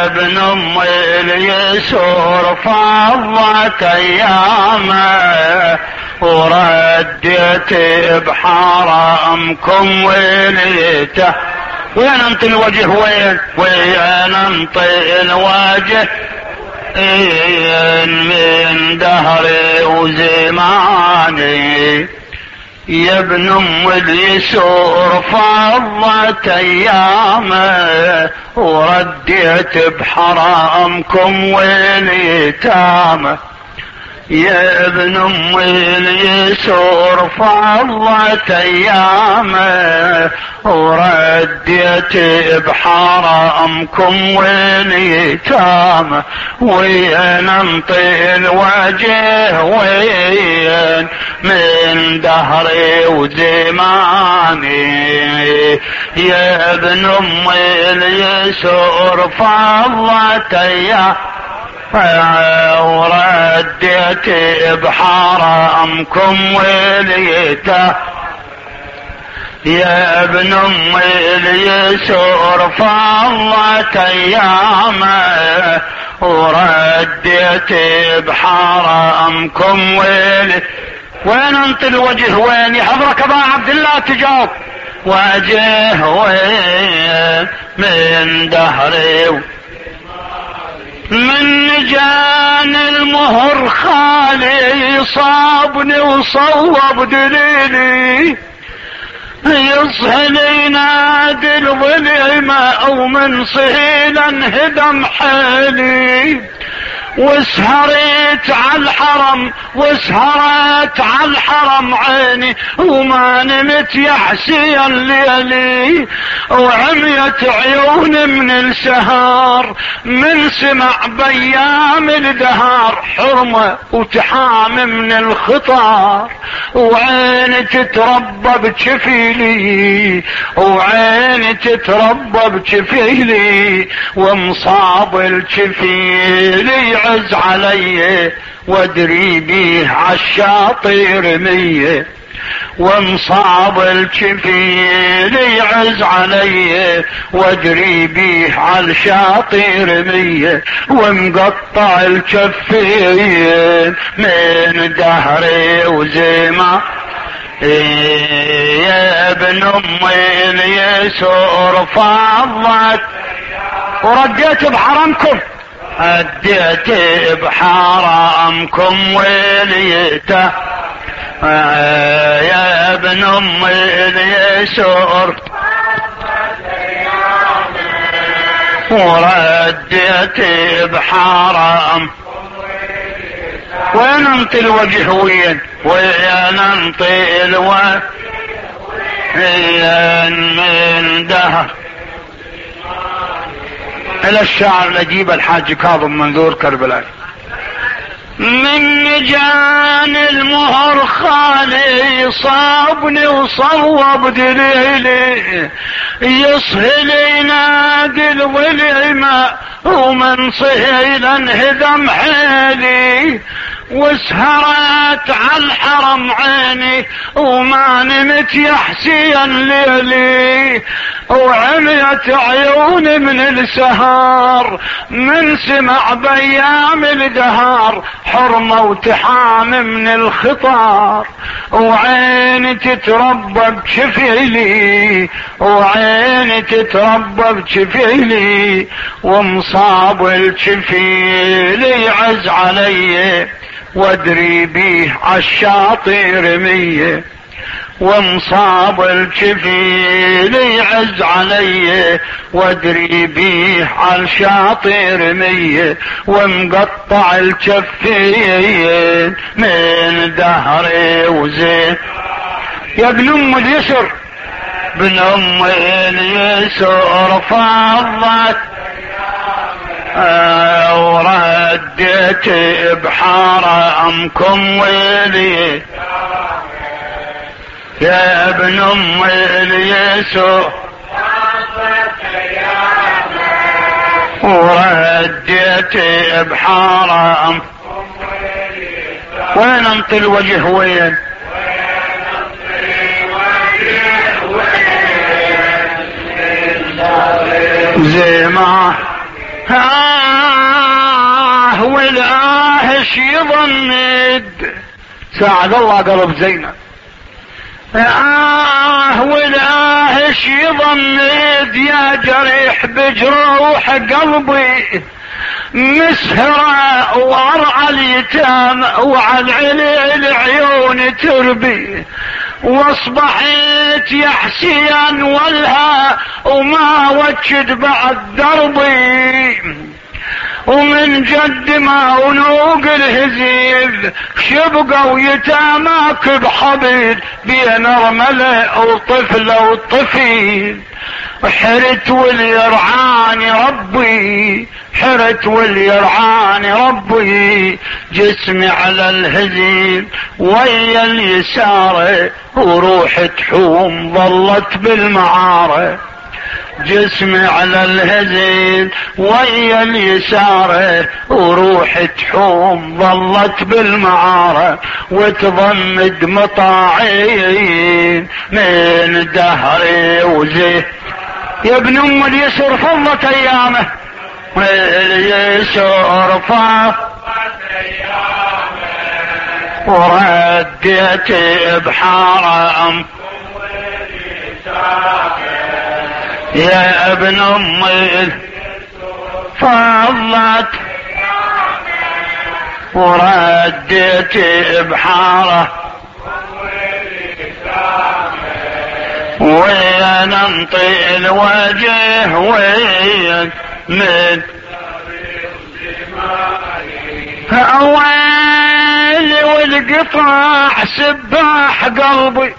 ابن ام اليسور فضت ايامه ورديت بحرامكم وليته. وين انطي الوجه وين انطي الوجه من دهري وزماني. يا ابن ام اليسور فضت ايامه ورديت بحرامكم واليتامى. يا ابن ام اليسور فضت ايامه ورديت بحرامكم واليتامى. وين انطي الوجه وين من دهري وزماني. يا ابن ام اليسور فضت ايامه ورديت بحرامكم وليته. يا ابن ام اليسور فضت ايامه ورديت بحرامكم وليته. وين انطي الوجه وين يحضرك ابا عبد الله تجاوب. وجه وين من دهري من جان المهر خالي صابني وصوب دليلي. يصهل ينادي الظلمة او من صهيلا هدم حالي. وسهرت على الحرم وسهرت على الحرم عيني وما نمت يا حسين ليلي. وعميت عيوني من السهار من سمع بيام الدهار حرمة وتحام من الخطار. وعيني تتربى بجفيلي وعيني تتربى بجفيلي. ومصاب الجفيلي يعز علي وادري بيه عالشاطئ رميه. ومصاب الجفيل يعز علي وادري بيه عالشاطئ رميه. ومقطع الجفين من دهري وزما. يا ابن ام اليسور فضت ورديت بحرمكم اديت بحرامكم وليته. يا ابن ام اليسور ورديت بحرام. وين انطي الوجه وين انطي الوجه من دهر. الى الشعر نجيب الحاج كاظم منذور كربلاء. من جان المهر خالي صابني وصوب دليلي. يصهل ينادي الظلمة ومن صهيلا هدم حيلي. وسهرت على الحرم عيني وما نمت يا حسين ليلي. وعميت عيوني من السهار من سمع بيام الدهار حرمة وتحام من الخطار. وعيني تتربى بجفيلي وعيني تتربى بجفيلي. ومصاب الجفيل يعز علي وادري بيه عالشاطئ رميه. ومصاب الجفيل يعز علي وادري بيه عالشاطئ رميه. ومقطع الجفين من دهري وزين. يا ابن ام اليسر ابن ام اليسر فضت ورديت بحرامكم ولي. يا ابن ام اليسور ورديت بحرام. وين انطي الوجه وين زي ما والآهش يضمد ساعد الله قلب زينب. والآهش يضمد يا جريح بجروح قلبي مسهرة وارعى اليتام وعلى العيون تربي. واصبحت يا حسين والها وما وجد بعد دربي. ومن جد ما ونوق الهزيل شبقوا يتاماك بحبيل بين رملة وطفلة وطفيل. حرت واليرعاني ربي حرت واليرعاني ربي جسمي على الهزيل ويا اليسار وروح تحوم ظلت بالمعارة. جسمي على الهزيل ويا اليسار وروح تحوم ظلت بالمعارة. وتضمد مطاعين من دهري وزيه. يا ابن ام اليسر فضت ايامه واليسر فضت ايامه ورديت بحارة يا ابن امي فضت ورديت بحاره وين انطي الوجه وين من اول والقطاع سباح قلبي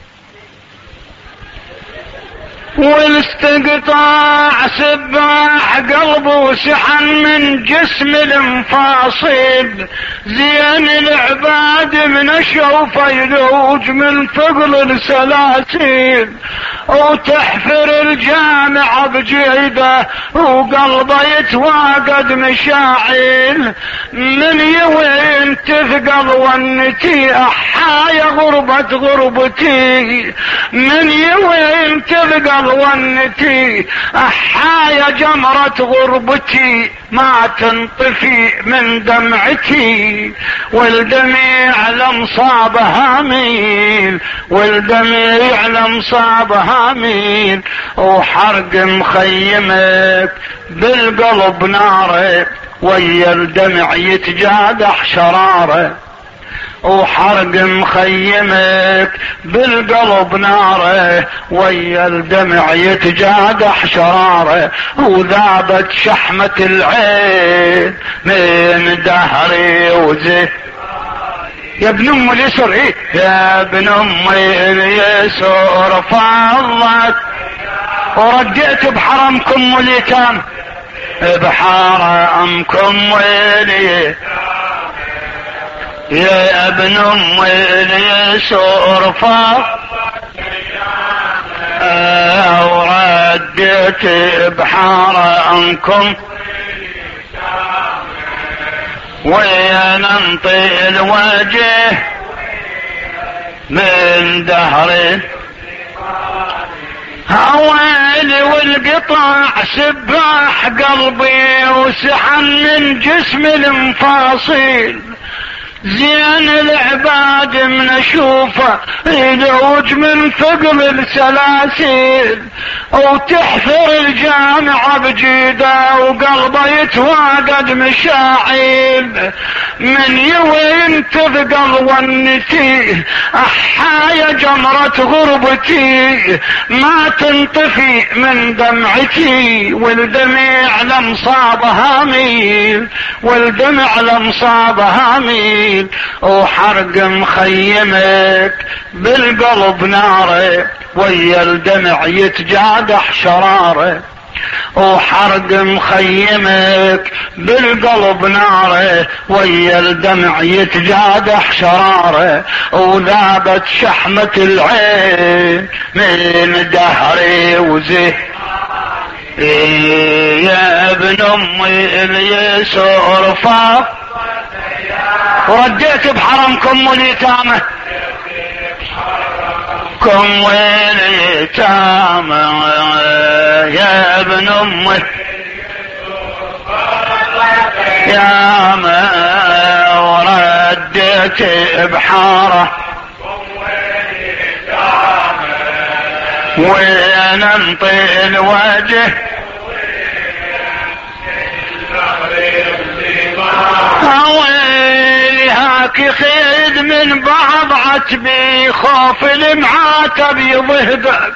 والاستقطاع سباح قلبه وسحن من جسم المفاصل. زين العباد من اشوفه يلوج من ثقل السلاسل. وتحفر الجامع بجيده وقلبه يتواقد مشاعل. من يوين تثقل ونتي احايا غربة غربتي. من يوين تثقل ونتي احايا جمرة غربتي ما تنطفي من دمعتي. والدميع لمصاب هاميل والدميع لمصاب هاميل. وحرق مخيمك بالقلب ناره ويا الدمع يتجادح شراره. وحرق مخيمك بالقلب ناره ويا الدمع يتجادح شراره. وذابت شحمة العين من دهري وزيه. يا ابن ام اليسر ايه يا ابن ام اليسر فضت ورديت بحرمكم واليتام بحرمكم واليتام. يا ابن ام اليسر فضت ورديت بحرمكم ويا ننطي الوجه من دهري. هوالي والقطاع سباح قلبي وسحن من جسم المفاصيل. زين العباد من اشوفه يلوج من ثقل السلاسل. وتحفر الجامعة بجيده وقلبه يتواقد مشاعل. من يوين تثقل ونتي احايا جمرة غربتي ما تنطفي من دمعتي. والدمع لمصاب هاميل والدمع لمصاب هاميل. وحرق مخيمك بالقلب ناره ويا الدمع يتجادح شراره. وحرق مخيمك بالقلب ناره ويا الدمع يتجادح شراره. وذابت شحمة العين من دهري وزيه. يا ابن امي اليسر فضت ورديت بحرمكم واليتامى كم واليتامى. يا ابن امي يا ما وردت بحاره وين انطي الوجه ويلي هاك خيد من بعض عتبي خوف المعاتب يضهدك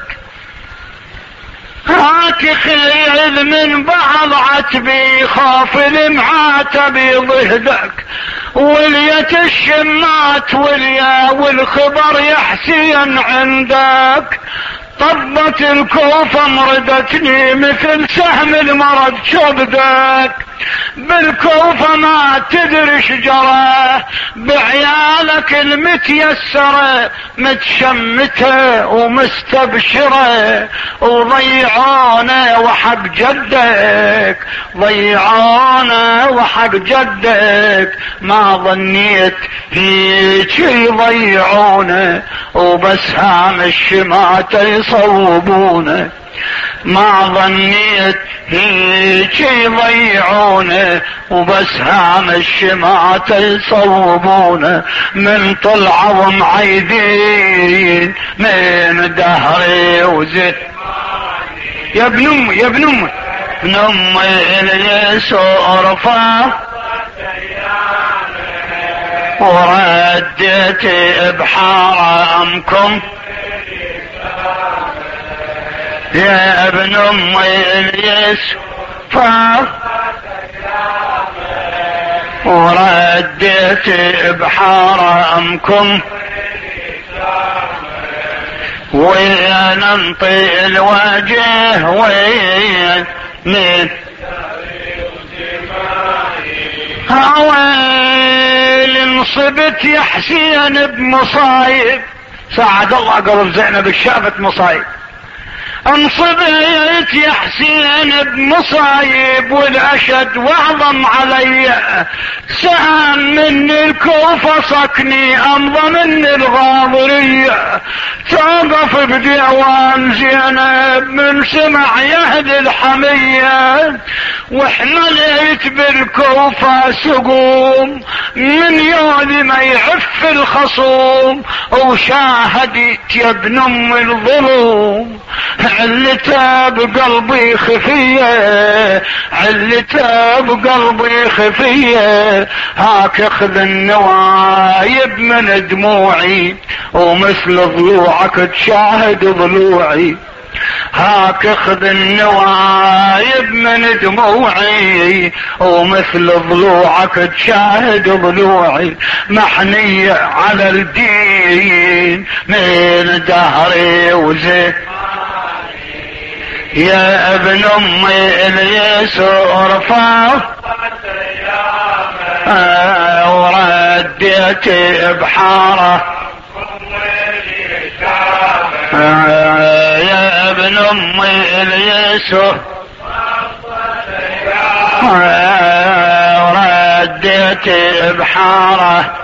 هاك خيد من بعض عتبي خوف المعاتب يضهدك وليت الشمات والخبر يا حسين عندك طبت الكوفة مردتني مثل سهم المرض شبدك بالكوفة ما تدري شجرة بعيالك المتيسرة متشمتة ومستبشرة وضيعونا وحق جدك ضيعونا وحق جدك ما ظنيت هيك يضيعونا وبس هام الشماتة يصوبونا ما ظنيت هيك يضيعونا وبس هام الشماتة يصوبونا من طلعوا معيدين من دهري وزيت يا ابن امي يا ابن امي ابن امي اليسوع رفع وردت بحرامكم يا ابن امي اليسوع وردت بحرامكم وين ننطي الوجه وين من هويل انصبت يا حسين بمصايب ساعد الله قلب زينب الشافت مصايب انصبت يا حسين بمصايب والاشد واعظم علي سهم من الكوفة صكني امضى من الغاضرية توقف بديوان زينب من سمع يهد الحمية وحملت بالكوفة سقوم من يوم ما يعف الخصوم وشاهدت يا ابن ام الظلوم علتها بقلبي خفية علتها بقلبي خفية هاك اخذ النوايب من دموعي ومثل ضلوعك تشاهد ضلوعي هاك اخذ النوايب من دموعي ومثل ضلوعك تشاهد ضلوعي محنية على الدين من دهري وزين يا ابن امي اليسوع رفع ورديت بحاره يا ابن امي اليسوع ورديت بحاره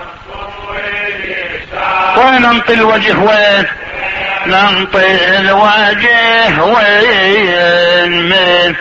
وين انطي الوجه وين ننطي الوجه وين من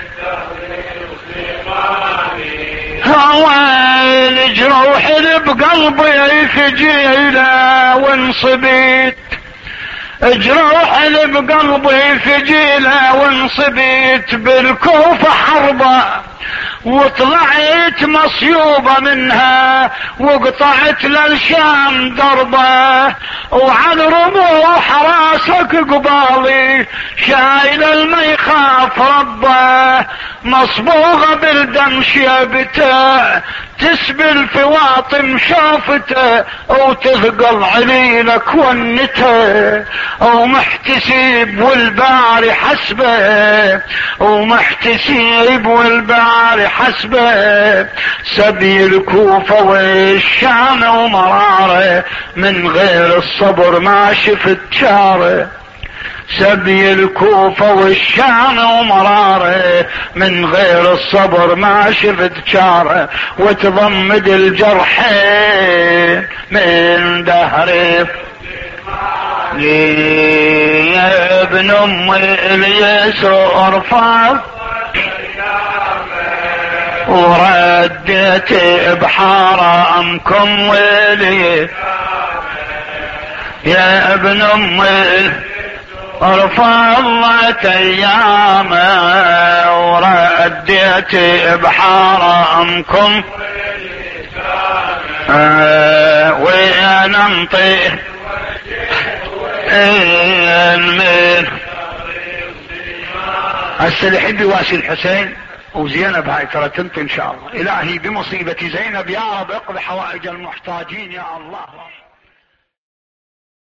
هويل جروح بقلبي فجيلة وانصبيت جروح بقلبي فجيلة وانصبيت بالكوفة حربة وطلعت مصيوبة منها وقطعت للشام دربة وعن رموح راسك قبالي شايل الما يخاف ربه مصبوغة بالدم شيبته تسبل في واطم شافته وتثقل عليلك ونته ومحتسب والباري حسبه ومحتسب والباري حسبه سبي الكوفة والشام ومراره من غير الصبر ما شفت شاره سبي الكوفة والشام ومراره من غير الصبر ما شفت شاره وتضمد الجرحين من دهري يا ابن امي اليسوع ارفع ورديت بحرامكم ويلي يا ابن امي رفضت ايامه ورديت بحرامكم وين انطيه من هسه اللي يحب يواسي الحسين وزينب هاي ترى تنطي ان شاء الله. الهي بمصيبة زينب يا رب اقضي حوائج المحتاجين يا الله.